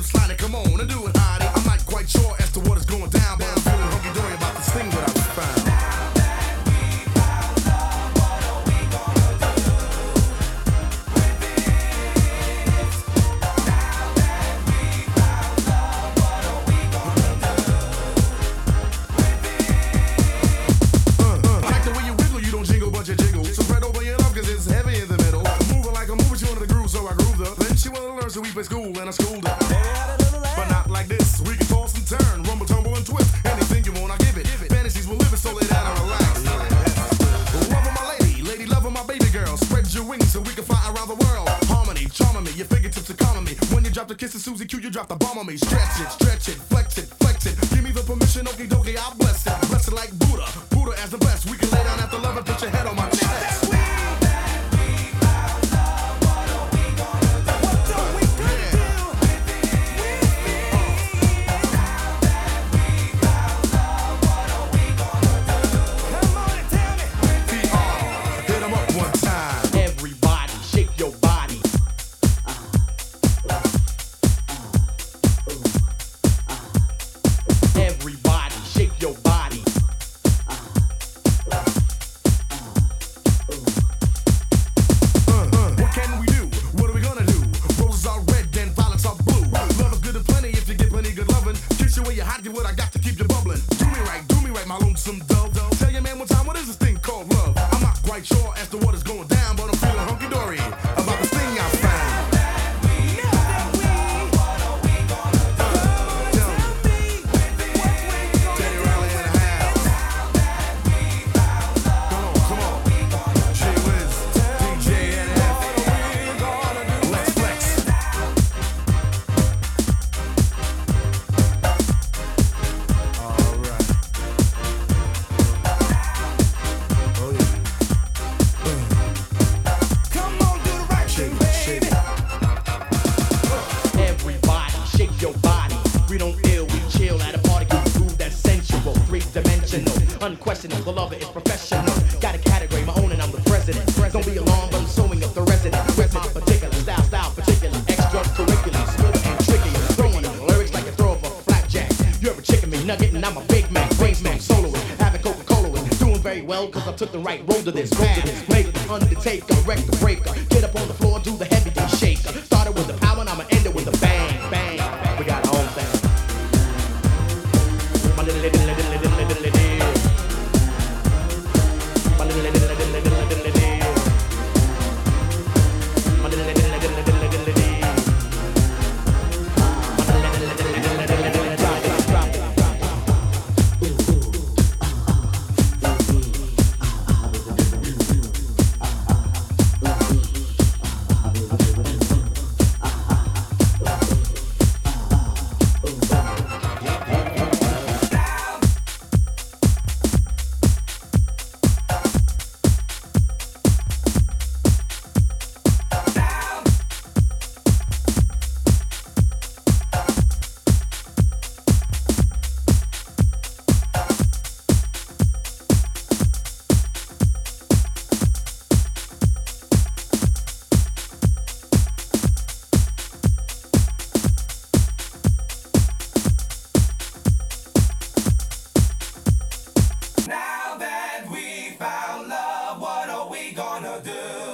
slip slide it, come on and do it, honey. I'm not quite sure as to what is going down, but I'm feeling hunky-dory about this thing that I found. Like the way you wiggle, you don't jingle, but you jiggle. So spread over your love, cause it's heavy in the middle. Moving like a movie, she wanted the groove, so I grooved her. Then she wanted to learn, so we play school, and I schooled her. But not like this, we can toss and turn, rumble, tumble, and twist. Anything you want, I give it. Fantasies will live it, so lay down and relax. Love of my lady, love of my baby girl. Spread your wings so we can fly around the world. Harmony, charming me, your fingertips are calming me. When you drop the kiss of Susie Q, you drop the bomb on me. Stretch it, flex it, flex it. Give me the permission, okie dokie, I'll bless it. Bless it like Buddha, Buddha as the best. We can lay down after love and put your head on my chest. What I got to keep you bubbling. Do me right, my lonesome dove. Tell your man one time, what is this thing called love? I'm not quite sure as to what is going down, but I'm feeling hunky-dory about this thing I found. Teddy Riley in the house. Come on. Jay Wiz, DJ NF. Let's flex. Unquestionable, lover is professional. Got a category, my own, and I'm the president. Don't be alarmed, but I'm sewing up the resident. Where's my particular style, particular extracurricular, smooth and tricky. Throwing up lyrics like a throw of a flapjack. You ever chicken me nugget, and I'm a Big Mac, brains man, soloist, having Coca-Cola with. Doing very well, cause I took the right road to this. Make the undertaker, wreck the breaker. Get up on the floor, do the heavy day shaker. Started with the power, and I'ma end it with a bang, bang. We got our own thing. My little Now that we found love, what are we gonna do?